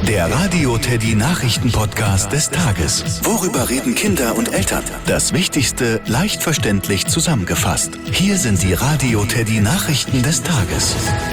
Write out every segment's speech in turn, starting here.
Der Radio Teddy Nachrichten-Podcast des Tages. Worüber reden Kinder und Eltern? Das Wichtigste leicht verständlich zusammengefasst. Hier sind die Radio Teddy Nachrichten des Tages.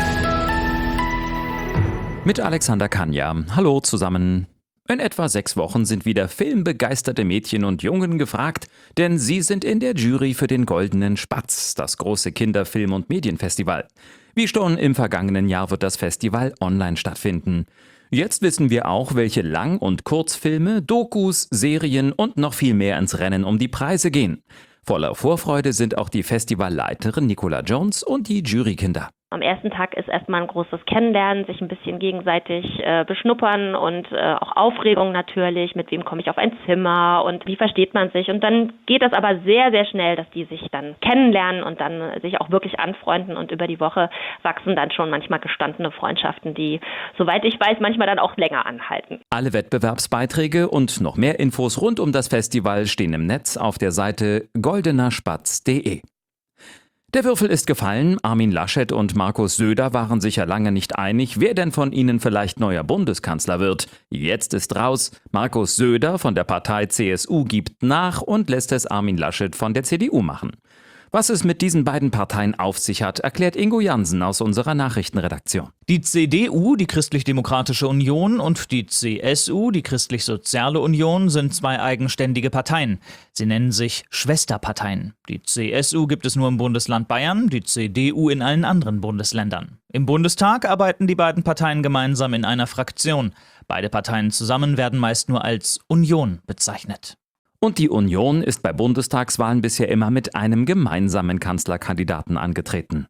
Mit Alexander Kanja. Hallo zusammen. In etwa 6 Wochen sind wieder filmbegeisterte Mädchen und Jungen gefragt, denn sie sind in der Jury für den Goldenen Spatz, das große Kinderfilm- und Medienfestival. Wie schon im vergangenen Jahr wird das Festival online stattfinden. Jetzt wissen wir auch, welche Lang- und Kurzfilme, Dokus, Serien und noch viel mehr ins Rennen um die Preise gehen. Voller Vorfreude sind auch die Festivalleiterin Nicola Jones und die Jurykinder. Am ersten Tag ist erstmal ein großes Kennenlernen, sich ein bisschen gegenseitig beschnuppern und auch Aufregung natürlich, mit wem komme ich auf ein Zimmer und wie versteht man sich. Und dann geht das aber sehr, sehr schnell, dass die sich dann kennenlernen und dann sich auch wirklich anfreunden und über die Woche wachsen dann schon manchmal gestandene Freundschaften, die, soweit ich weiß, manchmal dann auch länger anhalten. Alle Wettbewerbsbeiträge und noch mehr Infos rund um das Festival stehen im Netz auf der Seite goldenerspatz.de. Der Würfel ist gefallen, Armin Laschet und Markus Söder waren sich ja lange nicht einig, wer denn von ihnen vielleicht neuer Bundeskanzler wird. Jetzt ist raus, Markus Söder von der Partei CSU gibt nach und lässt es Armin Laschet von der CDU machen. Was es mit diesen beiden Parteien auf sich hat, erklärt Ingo Jansen aus unserer Nachrichtenredaktion. Die CDU, die Christlich-Demokratische Union, und die CSU, die Christlich-Soziale Union, sind 2 eigenständige Parteien. Sie nennen sich Schwesterparteien. Die CSU gibt es nur im Bundesland Bayern, die CDU in allen anderen Bundesländern. Im Bundestag arbeiten die beiden Parteien gemeinsam in einer Fraktion. Beide Parteien zusammen werden meist nur als Union bezeichnet. Und die Union ist bei Bundestagswahlen bisher immer mit einem gemeinsamen Kanzlerkandidaten angetreten.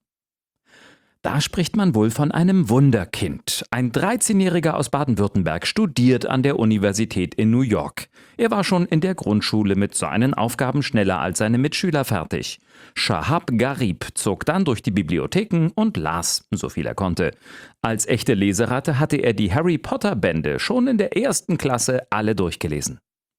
Da spricht man wohl von einem Wunderkind. Ein 13-Jähriger aus Baden-Württemberg studiert an der Universität in New York. Er war schon in der Grundschule mit seinen Aufgaben schneller als seine Mitschüler fertig. Shahab Garib zog dann durch die Bibliotheken und las, so viel er konnte. Als echte Leseratte hatte er die Harry-Potter-Bände schon in der 1. Klasse alle durchgelesen.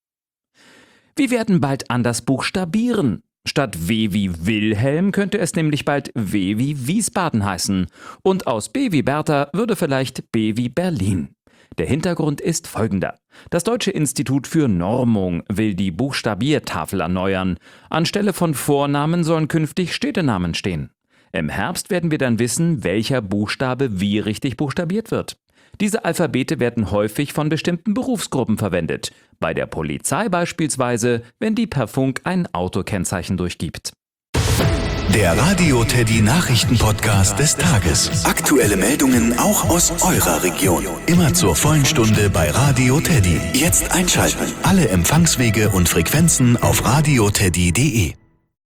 Wir werden bald anders buchstabieren. Statt W wie Wilhelm könnte es nämlich bald W wie Wiesbaden heißen. Und aus B wie Bertha würde vielleicht B wie Berlin. Der Hintergrund ist folgender. Das Deutsche Institut für Normung will die Buchstabiertafel erneuern. Anstelle von Vornamen sollen künftig Städtenamen stehen. Im Herbst werden wir dann wissen, welcher Buchstabe wie richtig buchstabiert wird. Diese Alphabete werden häufig von bestimmten Berufsgruppen verwendet. Bei der Polizei beispielsweise, wenn die per Funk ein Autokennzeichen durchgibt. Der Radio Teddy Nachrichten-Podcast des Tages. Aktuelle Meldungen auch aus eurer Region. Immer zur vollen Stunde bei Radio Teddy. Jetzt einschalten. Alle Empfangswege und Frequenzen auf radioteddy.de.